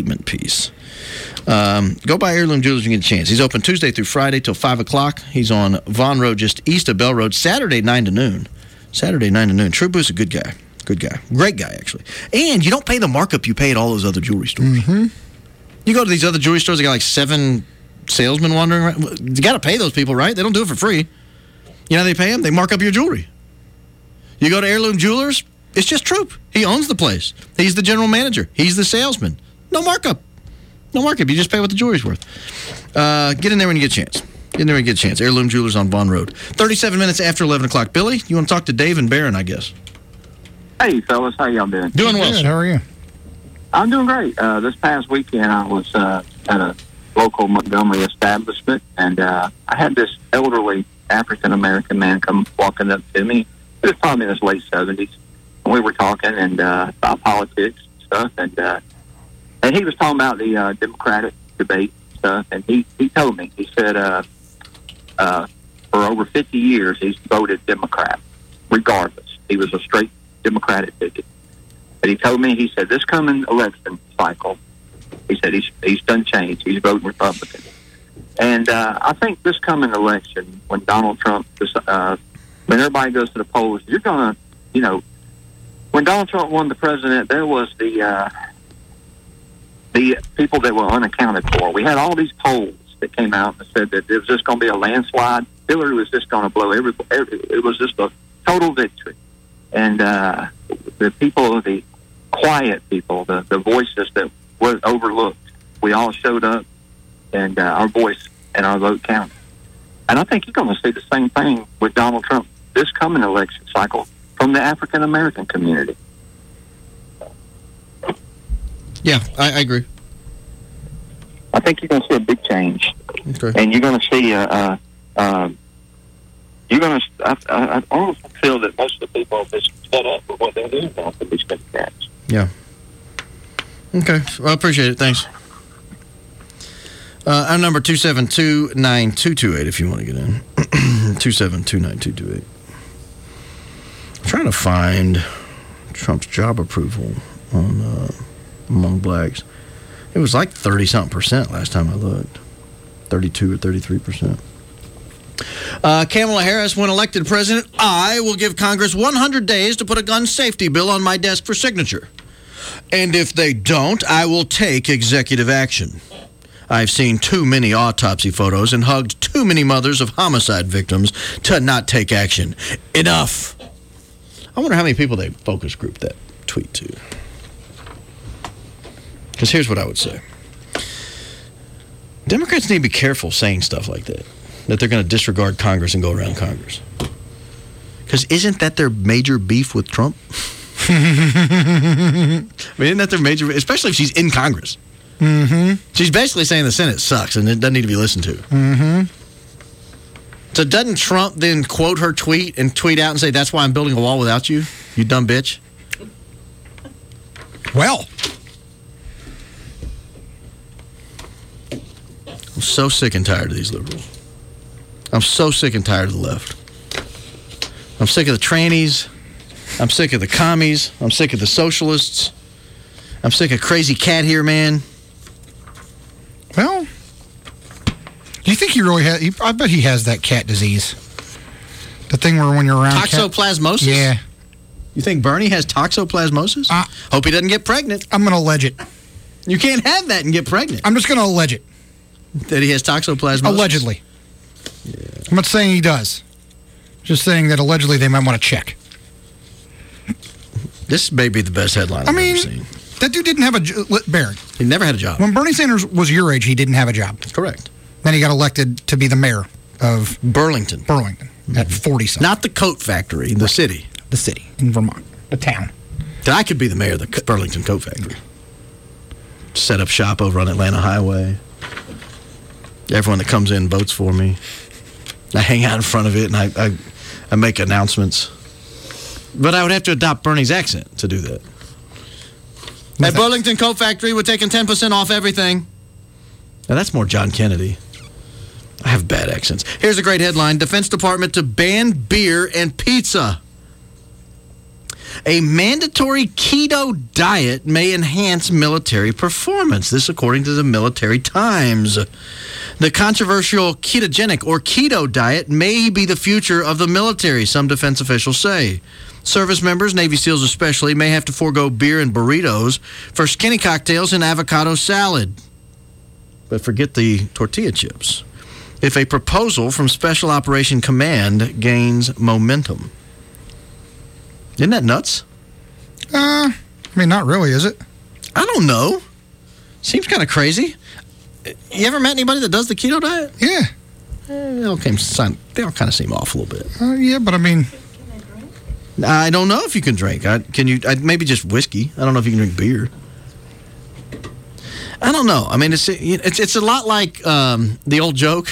Speaker 4: by Heirloom Jewelers when you get a chance. He's open Tuesday through Friday till 5 o'clock. He's on Vaughn Road, just east of Bell Road, Saturday 9 to noon. True Booth's a good guy. Great guy, actually. And you don't pay the markup you pay at all those other jewelry stores.
Speaker 6: Mm-hmm.
Speaker 4: You go to these other jewelry stores, they got like 7 salesmen wandering around. You got to pay those people, right? They don't do it for free. You know how they pay them? They mark up your jewelry. You go to Heirloom Jewelers, it's just Troop. He owns the place. He's the general manager. He's the salesman. No markup. No markup. You just pay what the jewelry's worth. Get in there when you get a chance. Get in there when you get a chance. Heirloom Jewelers on Vaughn Road. 37 minutes after 11 o'clock. Billy, you want to talk to Dave and Barron, I guess?
Speaker 16: Hey, fellas. How y'all doing?
Speaker 4: Doing well,
Speaker 6: Good.
Speaker 4: sir.
Speaker 6: How are you?
Speaker 16: I'm doing great. This past weekend, I was at a local Montgomery establishment, and I had this elderly African-American man come walking up to me. He was probably in his late 70s. And we were talking and about politics and stuff, and he was talking about the Democratic debate stuff, and he told me, he said for over 50 years he's voted Democrat, regardless. He was a straight Democratic ticket. But he told me, he said, this coming election cycle, he said he's done change. He's voting Republican. And I think this coming election, when Donald Trump, when everybody goes to the polls, you're going to, you know, when Donald Trump won the president, there was the people that were unaccounted for. We had all these polls that came out and said that it was just going to be a landslide. Hillary was just going to blow it was just a total victory. And the people, the quiet people, the voices that were overlooked, we all showed up, and our voice and our vote counted. And I think you're going to see the same thing with Donald Trump this coming election cycle from the African-American community.
Speaker 4: Yeah, I agree.
Speaker 16: I think you're going to see a big change.
Speaker 4: Okay.
Speaker 16: And you're going to see I almost feel that most of the people are just set up for what they're doing now for these Democrats.
Speaker 4: Yeah. Okay. Well, I appreciate it. Thanks. Our number 272-9228 if you want to get in. 272-9228. I'm trying to find Trump's job approval on among blacks. It was like 30-something% last time I looked. 32 or 33%. Kamala Harris, when elected president, I will give Congress 100 days to put a gun safety bill on my desk for signature. And if they don't, I will take executive action. I've seen too many autopsy photos and hugged too many mothers of homicide victims to not take action. Enough. I wonder how many people they focus group that tweet to. Because here's what I would say. Democrats need to be careful saying stuff like that they're going to disregard Congress and go around Congress. Because isn't that their major beef with Trump? I mean, isn't that their major, especially if she's in Congress? Mm-hmm. She's basically saying the Senate sucks and it doesn't need to be listened to.
Speaker 6: Mm-hmm.
Speaker 4: So doesn't Trump then quote her tweet and tweet out and say, that's why I'm building a wall without you, you dumb bitch?
Speaker 6: Well.
Speaker 4: I'm so sick and tired of these liberals. I'm so sick and tired of the left. I'm sick of the trannies. I'm sick of the commies. I'm sick of the socialists. I'm sick of crazy cat here, man.
Speaker 6: Well, do you think he really has? I bet he has that cat disease. The thing where when you're around
Speaker 4: toxoplasmosis?
Speaker 6: Yeah.
Speaker 4: You think Bernie has toxoplasmosis? Hope he doesn't get pregnant.
Speaker 6: I'm going to allege it.
Speaker 4: You can't have that and get pregnant.
Speaker 6: I'm just going to allege it.
Speaker 4: That he has toxoplasmosis?
Speaker 6: Allegedly. Yeah. I'm not saying he does. Just saying that allegedly they might want to check.
Speaker 4: This may be the best headline I've ever seen.
Speaker 6: That dude didn't have a Barron.
Speaker 4: He never had a job.
Speaker 6: When Bernie Sanders was your age, he didn't have a job.
Speaker 4: Correct.
Speaker 6: Then he got elected to be the mayor of
Speaker 4: Burlington.
Speaker 6: At 40-something.
Speaker 4: Not the coat factory, the city.
Speaker 6: The city in Vermont. The town.
Speaker 4: That I could be the mayor of the Burlington Coat Factory. Set up shop over on Atlanta Highway. Everyone that comes in votes for me. I hang out in front of it and I make announcements. But I would have to adopt Bernie's accent to do that. At Burlington Coat Factory, we're taking 10% off everything. Now, that's more John Kennedy. I have bad accents. Here's a great headline. Defense Department to ban beer and pizza. A mandatory keto diet may enhance military performance. This according to the Military Times. The controversial ketogenic or keto diet may be the future of the military, some defense officials say. Service members, Navy SEALs especially, may have to forego beer and burritos for skinny cocktails and avocado salad. but forget the tortilla chips. If a proposal from Special Operation Command gains momentum. Isn't that nuts?
Speaker 6: I mean, not really, is it?
Speaker 4: I don't know. Seems kind of crazy. You ever met anybody that does the keto diet?
Speaker 6: Yeah.
Speaker 4: They all kind of seem off a little bit.
Speaker 6: Yeah, but I mean...
Speaker 4: I don't know if you can drink. Can you? Maybe just whiskey. I don't know if you can drink beer. I don't know. I mean, it's a lot like the old joke.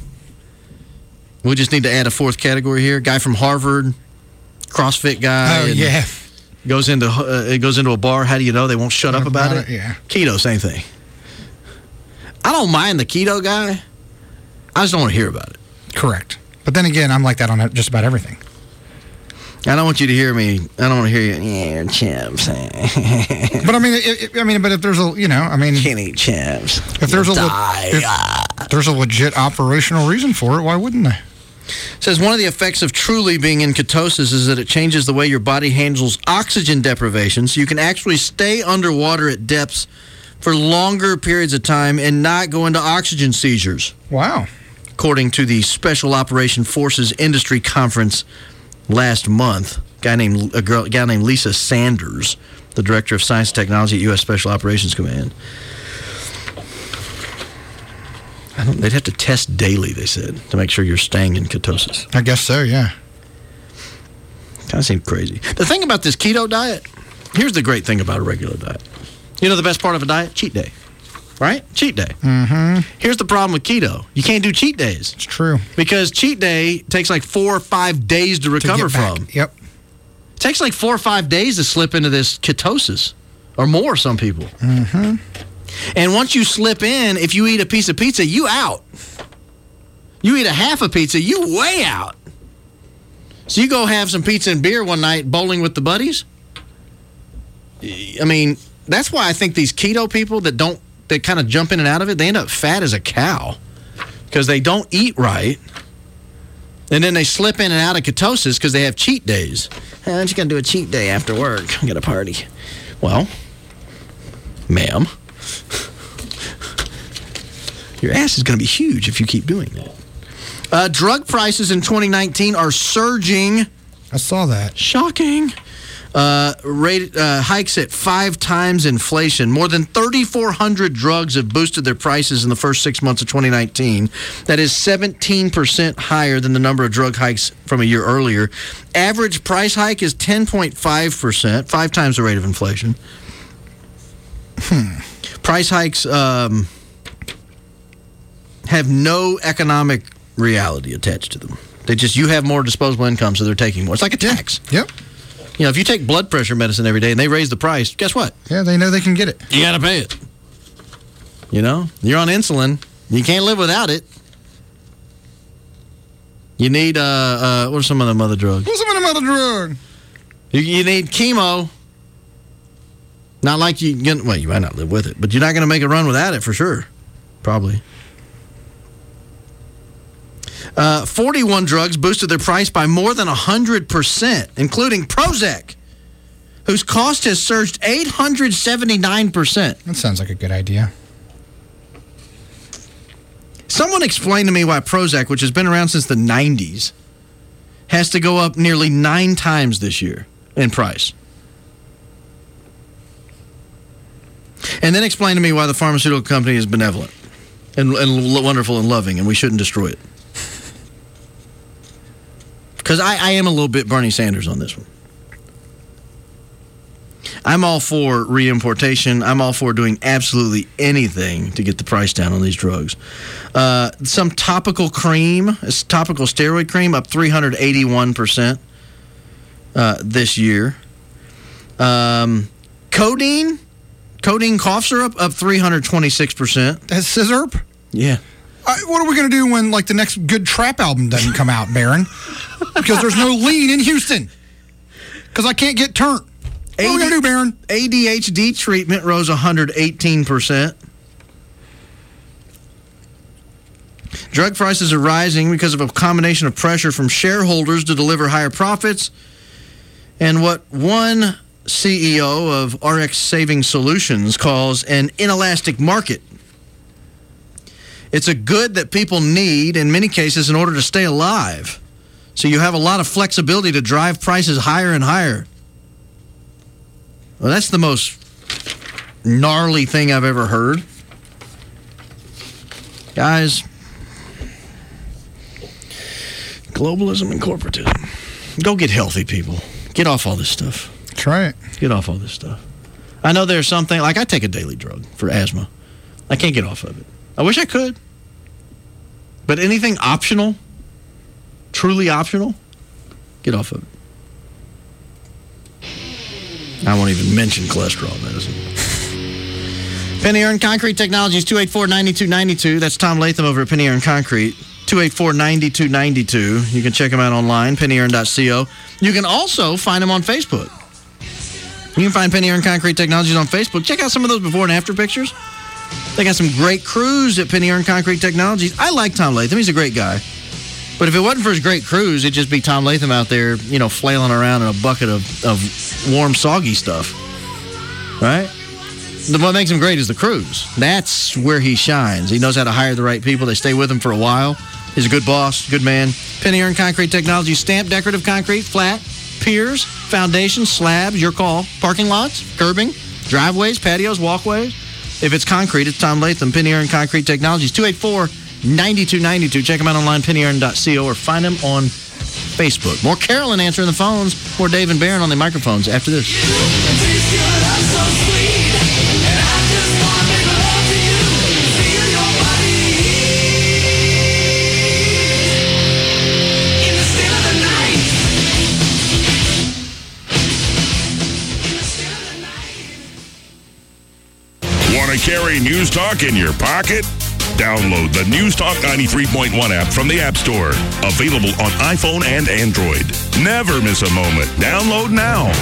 Speaker 4: We just need to add a fourth category here. Guy from Harvard, CrossFit guy.
Speaker 6: Oh, yeah.
Speaker 4: Goes into a bar. How do you know? They won't shut up about it?
Speaker 6: Yeah.
Speaker 4: Keto, same thing. I don't mind the keto guy. I just don't want to hear about it.
Speaker 6: Correct. But then again, I'm like that on just about everything.
Speaker 4: I don't want you to hear me. I don't want to hear you. Yeah, chips.
Speaker 6: But I mean, but if there's a,
Speaker 4: can't eat chips.
Speaker 6: If there's if there's a legit operational reason for it, why wouldn't they?
Speaker 4: It says one of the effects of truly being in ketosis is that it changes the way your body handles oxygen deprivation, so you can actually stay underwater at depths for longer periods of time and not go into oxygen seizures.
Speaker 6: Wow.
Speaker 4: According to the Special Operation Forces Industry Conference last month, a guy named Lisa Sanders, the director of science and technology at U.S. Special Operations Command. They'd have to test daily, they said, to make sure you're staying in ketosis.
Speaker 6: I guess so, yeah.
Speaker 4: Kind of seemed crazy. The thing about this keto diet, here's the great thing about a regular diet. You know the best part of a diet? Cheat day. Right? Cheat day.
Speaker 6: Mm-hmm.
Speaker 4: Here's the problem with keto. You can't do cheat days.
Speaker 6: It's true.
Speaker 4: Because cheat day takes like 4 or 5 days to recover from.
Speaker 6: Yep.
Speaker 4: It takes like 4 or 5 days to slip into this ketosis. Or more, some people.
Speaker 6: Mm-hmm.
Speaker 4: And once you slip in, if you eat a piece of pizza, you out. You eat a half a pizza, you way out. So you go have some pizza and beer one night bowling with the buddies. I mean, that's why I think these keto people that kind of jump in and out of it, they end up fat as a cow because they don't eat right. And then they slip in and out of ketosis because they have cheat days. Hey, aren't you going to do a cheat day after work? I got a party. Well, ma'am, your ass is going to be huge if you keep doing that. Drug prices in 2019 are surging.
Speaker 6: I saw that.
Speaker 4: Shocking. Hikes at 5 times inflation. More than 3,400 drugs have boosted their prices in the first 6 months of 2019. That is 17% higher than the number of drug hikes from a year earlier. Average price hike is 10.5%, 5 times the rate of inflation. Price hikes have no economic reality attached to them. You have more disposable income, so they're taking more. It's like a tax.
Speaker 6: Yep.
Speaker 4: You know, if you take blood pressure medicine every day and they raise the price, guess what?
Speaker 6: Yeah, they know they can get it.
Speaker 4: You got to pay it. You know, you're on insulin. You can't live without it. You need, what are some of them other drugs?
Speaker 6: What's some of them other drugs?
Speaker 4: You need chemo. Not like you might not live with it, but you're not going to make a run without it for sure. Probably. 41 drugs boosted their price by more than 100%, including Prozac, whose cost has surged 879%.
Speaker 6: That sounds like a good idea.
Speaker 4: Someone explained to me why Prozac, which has been around since the 90s, has to go up nearly 9 times this year in price. And then explain to me why the pharmaceutical company is benevolent and wonderful and loving, and we shouldn't destroy it. Because I am a little bit Bernie Sanders on this one. I'm all for reimportation. I'm all for doing absolutely anything to get the price down on these drugs. Some topical steroid cream, up 381% this year. Codeine cough syrup, up 326%.
Speaker 6: That's scissor?
Speaker 4: Yeah.
Speaker 6: What are we going to do when, the next good trap album doesn't come out, Barron? Because there's no lean in Houston. Because I can't get turned. What are we going to do, Barron?
Speaker 4: ADHD treatment rose 118%. Drug prices are rising because of a combination of pressure from shareholders to deliver higher profits and what one CEO of RX Saving Solutions calls an inelastic market. It's a good that people need in many cases in order to stay alive. So you have a lot of flexibility to drive prices higher and higher. Well, that's the most gnarly thing I've ever heard. Guys, globalism and corporatism. Go get healthy, people. Get off all this stuff.
Speaker 6: That's right.
Speaker 4: Get off all this stuff. I know there's something, like I take a daily drug for asthma. I can't get off of it. I wish I could. But anything optional, truly optional, get off of it. I won't even mention cholesterol medicine. Penny Earn Concrete Technologies, 284-9292. That's Tom Latham over at Penny Earn Concrete. 284-9292. You can check them out online, pennyearn.co. You can also find them on Facebook. You can find Penny Earn Concrete Technologies on Facebook. Check out some of those before and after pictures. They got some great crews at Penny Earn Concrete Technologies. I like Tom Latham. He's a great guy. But if it wasn't for his great crews, it'd just be Tom Latham out there, flailing around in a bucket of warm, soggy stuff. Right? What makes him great is the crews. That's where he shines. He knows how to hire the right people. They stay with him for a while. He's a good boss, good man. Penny Earn Concrete Technology, stamped decorative concrete, flat, piers, foundations, slabs, your call. Parking lots, curbing, driveways, patios, walkways. If it's concrete, it's Tom Latham, Penny Earn Concrete Technologies, 284-9292. Check them out online, pennyearn.co, or find them on Facebook. More Carolyn answering the phones, more Dave and Barron on the microphones after this.
Speaker 8: Want to carry News Talk in your pocket? Download the News Talk 93.1 app from the App Store. Available on iPhone and Android. Never miss a moment. Download now.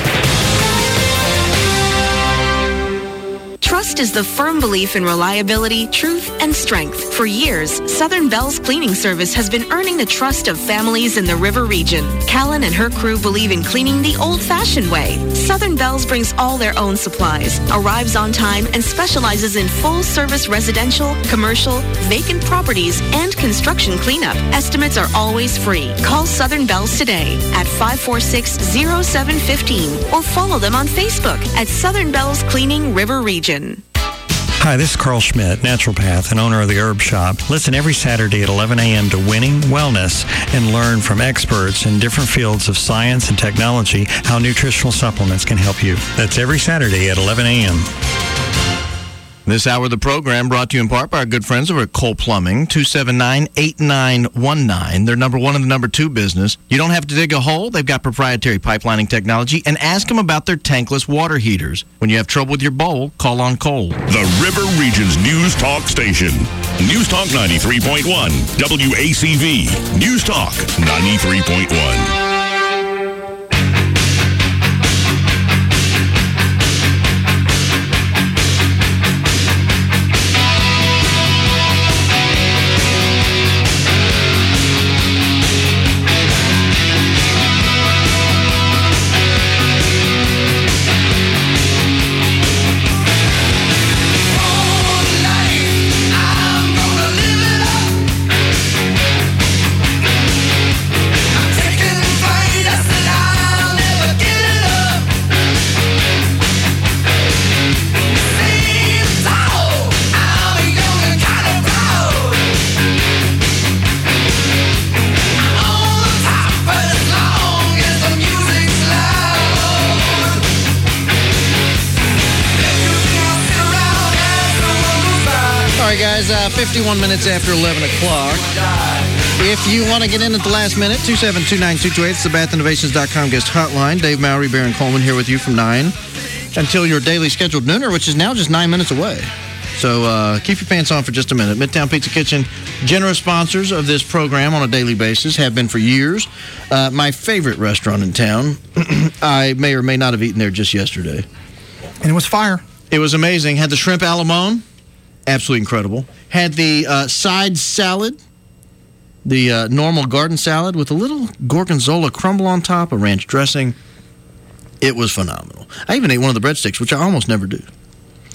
Speaker 17: Trust is the firm belief in reliability, truth, and strength. For years, Southern Bell's cleaning service has been earning the trust of families in the River region. Callan and her crew believe in cleaning the old-fashioned way. Southern Bell's brings all their own supplies, arrives on time, and specializes in full-service residential, commercial, vacant properties, and construction cleanup. Estimates are always free. Call Southern Bell's today at 546-0715 or follow them on Facebook at Southern Bell's Cleaning River Region.
Speaker 18: Hi, this is Carl Schmidt, naturopath and owner of the Herb Shop. Listen every Saturday at 11 a.m. to Winning Wellness and learn from experts in different fields of science and technology how nutritional supplements can help you. That's every Saturday at 11 a.m.
Speaker 4: This hour of the program brought to you in part by our good friends over at Cole Plumbing, 279-8919. They're number one in the number two business. You don't have to dig a hole. They've got proprietary pipelining technology. And ask them about their tankless water heaters. When you have trouble with your bowl, call on Cole.
Speaker 8: The River Region's News Talk station. News Talk 93.1. WACV. News Talk 93.1.
Speaker 4: All right, guys, 51 minutes after 11 o'clock. If you want to get in at the last minute, 2729228, it's the bathinnovations.com guest hotline. Dave Mowry, Barron Coleman here with you from 9 until your daily scheduled nooner, which is now just 9 minutes away. So keep your pants on for just a minute. Midtown Pizza Kitchen, generous sponsors of this program on a daily basis, have been for years. My favorite restaurant in town. I may or may not have eaten there just yesterday.
Speaker 6: And it was fire.
Speaker 4: It was amazing. Had the shrimp a la mode. Absolutely incredible. Had the side salad, the normal garden salad with a little gorgonzola crumble on top, a ranch dressing. It was phenomenal. I even ate one of the breadsticks, which I almost never do.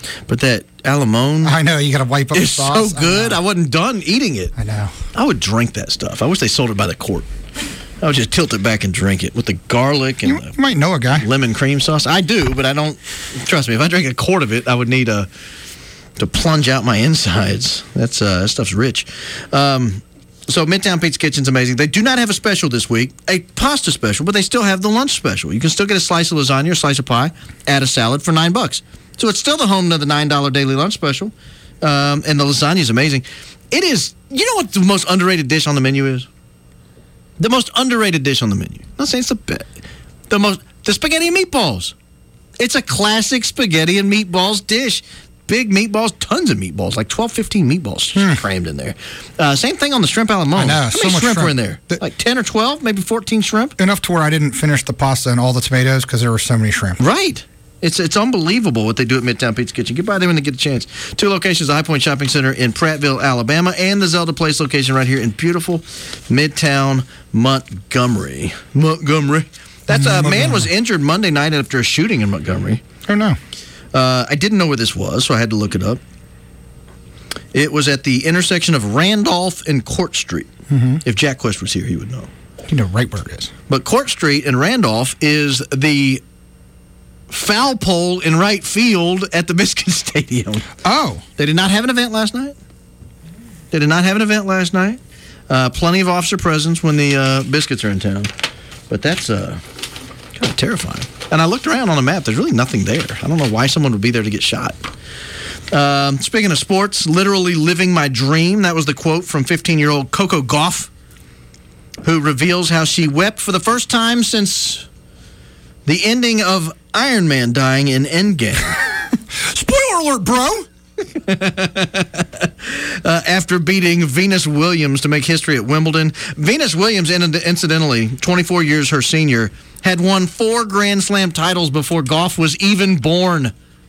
Speaker 4: But that alimone,
Speaker 6: I know, you got to wipe up the
Speaker 4: it's
Speaker 6: sauce.
Speaker 4: so good. I wasn't done eating it.
Speaker 6: I know.
Speaker 4: I would drink that stuff. I wish they sold it by the quart. I would just tilt it back and drink it with the garlic and
Speaker 6: You might know a guy.
Speaker 4: lemon cream sauce. I do, but I don't. Trust me, if I drank a quart of it, I would need to plunge out my insides. That stuff's rich. So Midtown Pizza Kitchen's amazing. They do not have a special this week, a pasta special, but they still have the lunch special. You can still get a slice of lasagna or slice of pie, add a salad for $9. So it's still the home to the $9 daily lunch special. And the lasagna is amazing. It is, you know what the most underrated dish on the menu is? The most underrated dish on the menu. I'm not saying it's the spaghetti and meatballs. It's a classic spaghetti and meatballs dish. Big meatballs, tons of meatballs, like 12, 15 meatballs crammed in there. Same thing on the shrimp alimone.
Speaker 6: I know,
Speaker 4: How
Speaker 6: so
Speaker 4: many
Speaker 6: much
Speaker 4: shrimp were in
Speaker 6: shrimp.
Speaker 4: there? Like 10 or 12, maybe 14 shrimp?
Speaker 6: Enough to where I didn't finish the pasta and all the tomatoes because there were so many shrimp.
Speaker 4: Right. It's unbelievable what they do at Midtown Pizza Kitchen. Get by there when they get a chance. 2 locations, the High Point Shopping Center in Prattville, Alabama, and the Zelda Place location right here in beautiful Midtown Montgomery. That's a man was injured Monday night after a shooting in Montgomery.
Speaker 6: Oh, no.
Speaker 4: I didn't know where this was, so I had to look it up. It was at the intersection of Randolph and Court Street. If Jack Quest was here, he would know.
Speaker 6: You know right where it is.
Speaker 4: But Court Street and Randolph is the foul pole in right field at the Biscuit Stadium.
Speaker 6: Oh.
Speaker 4: They did not have an event last night. Plenty of officer presence when the Biscuits are in town. But that's kind of terrifying. And I looked around on the map. There's really nothing there. I don't know why someone would be there to get shot. Speaking of sports, literally living my dream. That was the quote from 15-year-old Coco Gauff, who reveals how she wept for the first time since the ending of Iron Man dying in Endgame.
Speaker 6: Spoiler alert, bro!
Speaker 4: After beating Venus Williams to make history at Wimbledon. Venus Williams, incidentally, 24 years her senior, had won 4 Grand Slam titles before Gauff was even born.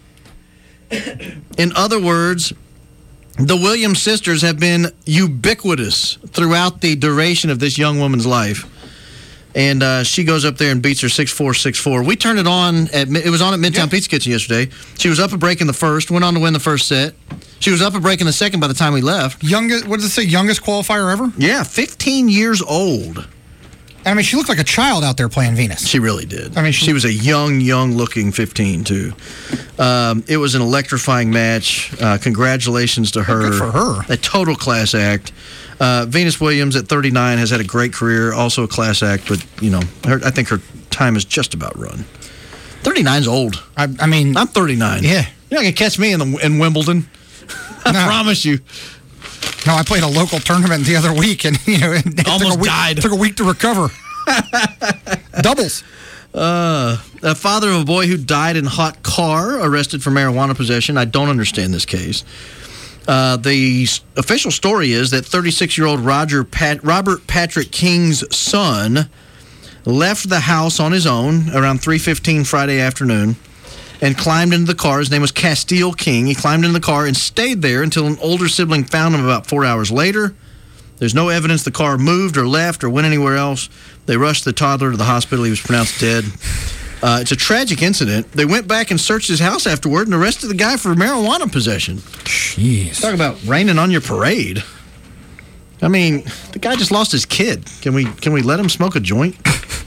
Speaker 4: In other words, the Williams sisters have been ubiquitous throughout the duration of this young woman's life. And she goes up there and beats her 6-4, 6-4. We turned it on. It was on at Midtown Pizza Kitchen yesterday. She was up a break in the first, went on to win the first set. She was up a break in the second by the time we left.
Speaker 6: Youngest, what does it say, youngest qualifier ever?
Speaker 4: Yeah, 15 years old.
Speaker 6: I mean, she looked like a child out there playing Venus.
Speaker 4: She really did.
Speaker 6: I mean,
Speaker 4: she was a young-looking 15, too. It was an electrifying match. Congratulations to her.
Speaker 6: Good for her.
Speaker 4: A total class act. Venus Williams at 39 has had a great career, also a class act, but, you know, I think her time is just about run. 39's old.
Speaker 6: I mean...
Speaker 4: I'm 39.
Speaker 6: Yeah.
Speaker 4: You're not going to catch me in Wimbledon. I promise you.
Speaker 6: No, I played a local tournament the other week, and it
Speaker 4: almost died.
Speaker 6: Took a week to recover. Doubles.
Speaker 4: A father of a boy who died in hot car arrested for marijuana possession. I don't understand this case. The official story is that 36-year-old Robert Patrick King's son left the house on his own around 3:15 Friday afternoon and climbed into the car. His name was Castile King. He climbed into the car and stayed there until an older sibling found him about 4 hours later. There's no evidence the car moved or left or went anywhere else. They rushed the toddler to the hospital. He was pronounced dead. It's a tragic incident. They went back and searched his house afterward and arrested the guy for marijuana possession.
Speaker 6: Jeez.
Speaker 4: Talk about raining on your parade. I mean, the guy just lost his kid. Can we let him smoke a joint?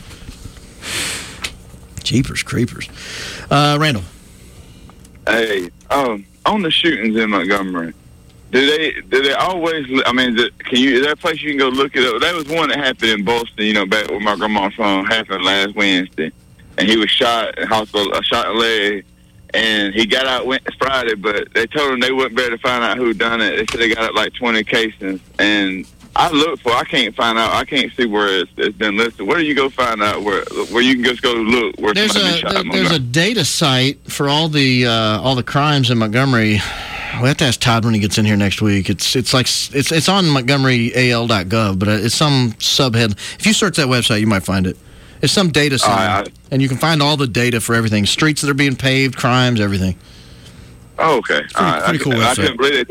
Speaker 4: Jeepers creepers. Randall.
Speaker 19: Hey, on the shootings in Montgomery, do they always? I mean, is that a place you can go look it up? That was one that happened in Boston. Back where my grandma's from, happened last Wednesday, and he was shot in hospital, shot in the leg, and he got out Friday. But they told him they wouldn't be able to find out who done it. They said they got out like 20 cases, and I looked for. I can't find out. I can't see where it's been listed. Where do you go find out where you can just go look where somebody been shot?
Speaker 4: There's a data site for all the crimes in Montgomery. We have to ask Todd when he gets in here next week. It's on MontgomeryAL.gov, but it's some subhead. If you search that website, you might find it. It's some data site, and you can find all the data for everything: streets that are being paved, crimes, everything.
Speaker 19: Oh, okay.
Speaker 4: Pretty cool website.
Speaker 19: I couldn't believe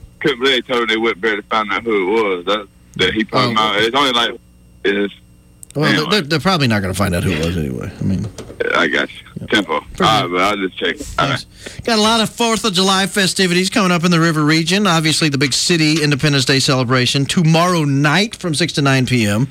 Speaker 19: they told him they wouldn't be able to find out who it was. That he put him out. It's only like it's.
Speaker 4: Well, they're probably not going to find out who it was anyway. I mean,
Speaker 19: I got you. Tempo. All right, but I'll just check. All right.
Speaker 4: Got a lot of 4th of July festivities coming up in the River region. Obviously, the big city Independence Day celebration tomorrow night from 6 to 9 p.m.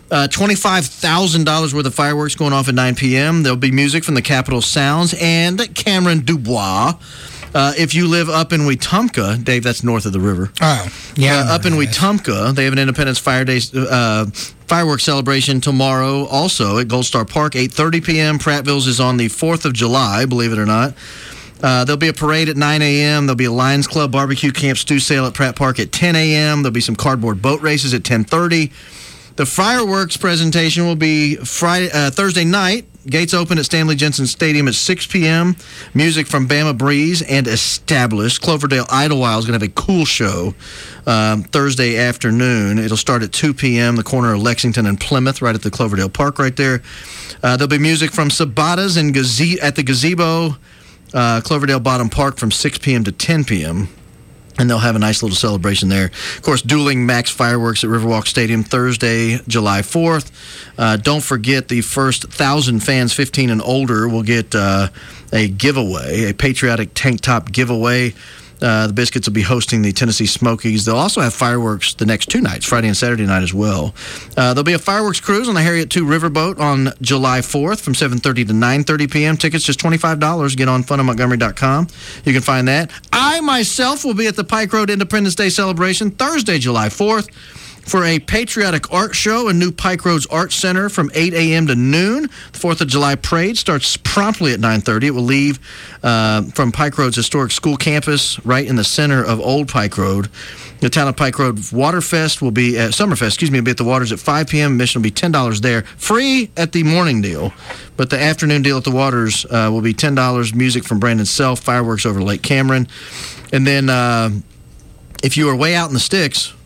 Speaker 4: $25,000 worth of fireworks going off at 9 p.m. There'll be music from the Capitol Sounds and Cameron Dubois. If you live up in Wetumpka, Dave, that's north of the river.
Speaker 6: Oh, yeah.
Speaker 4: Up in Wetumpka, they have an Independence fireworks celebration tomorrow also at Gold Star Park, 8:30 p.m. Prattville's is on the 4th of July, believe it or not. There'll be a parade at 9 a.m. There'll be a Lions Club barbecue camp stew sale at Pratt Park at 10 a.m. There'll be some cardboard boat races at 10:30. The fireworks presentation will be Thursday night. Gates open at Stanley Jensen Stadium at 6 p.m. Music from Bama Breeze and Established. Cloverdale Idlewild is going to have a cool show Thursday afternoon. It'll start at 2 p.m., the corner of Lexington and Plymouth, right at the Cloverdale Park right there. There'll be music from Sabatas and at the Gazebo, Cloverdale Bottom Park from 6 p.m. to 10 p.m., and they'll have a nice little celebration there. Of course, Dueling Max Fireworks at Riverwalk Stadium Thursday, July 4th. Don't forget the first 1,000 fans 15 and older will get a giveaway, a patriotic tank top giveaway. The Biscuits will be hosting the Tennessee Smokies. They'll also have fireworks the next 2 nights, Friday and Saturday night as well. There'll be a fireworks cruise on the Harriet 2 Riverboat on July 4th from 7:30 to 9:30 p.m. Tickets just $25. Get on funofmontgomery.com. You can find that. I myself will be at the Pike Road Independence Day celebration Thursday, July 4th. For a patriotic art show in new Pike Roads Art Center from 8 a.m. to noon. The 4th of July parade starts promptly at 9:30. It will leave from Pike Road's historic school campus right in the center of Old Pike Road. The Town of Pike Road Waterfest will be at Summerfest, will be at the Waters at 5 p.m. Admission will be $10 there. Free at the morning deal. But the afternoon deal at the Waters will be $10. Music from Brandon Self, fireworks over Lake Cameron. And then if you are way out in the sticks,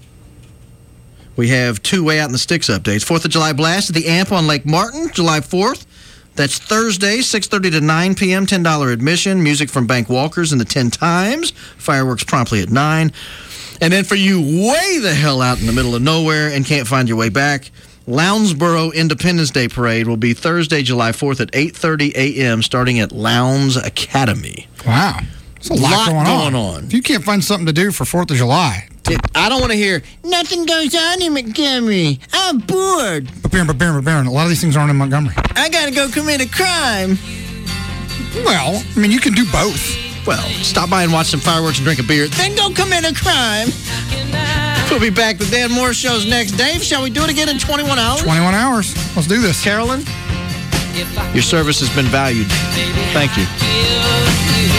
Speaker 4: we have 2 Way Out in the Sticks updates. 4th of July blast at the Amp on Lake Martin, July 4th. That's Thursday, 6:30 to 9 p.m., $10 admission. Music from Bank Walkers and the 10 Times. Fireworks promptly at 9. And then for you way the hell out in the middle of nowhere and can't find your way back, Lounsboro Independence Day Parade will be Thursday, July 4th at 8:30 a.m., starting at Lowndes Academy.
Speaker 6: Wow. There's a lot going on. If you can't find something to do for 4th of July,
Speaker 4: I don't want to hear, nothing goes on in Montgomery. I'm bored.
Speaker 6: Baron, a lot of these things aren't in Montgomery.
Speaker 4: I got to go commit a crime.
Speaker 6: Well, I mean, you can do both.
Speaker 4: Well, stop by and watch some fireworks and drink a beer, then go commit a crime. We'll be back with Dan Moore shows next. Dave, shall we do it again in 21 hours?
Speaker 6: 21 hours. Let's do this.
Speaker 4: Carolyn, your service has been valued. Thank you.